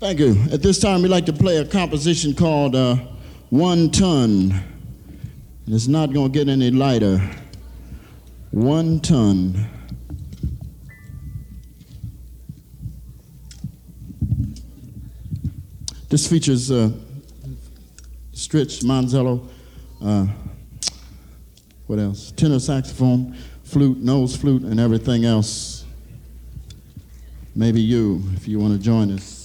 Thank you. At this time, we'd like to play a composition called 1 Ton. It's not going to get any lighter. 1 ton. This features Stritch, Monzello, what else? Tenor saxophone, flute, nose flute, and everything else. Maybe you, if you want to join us.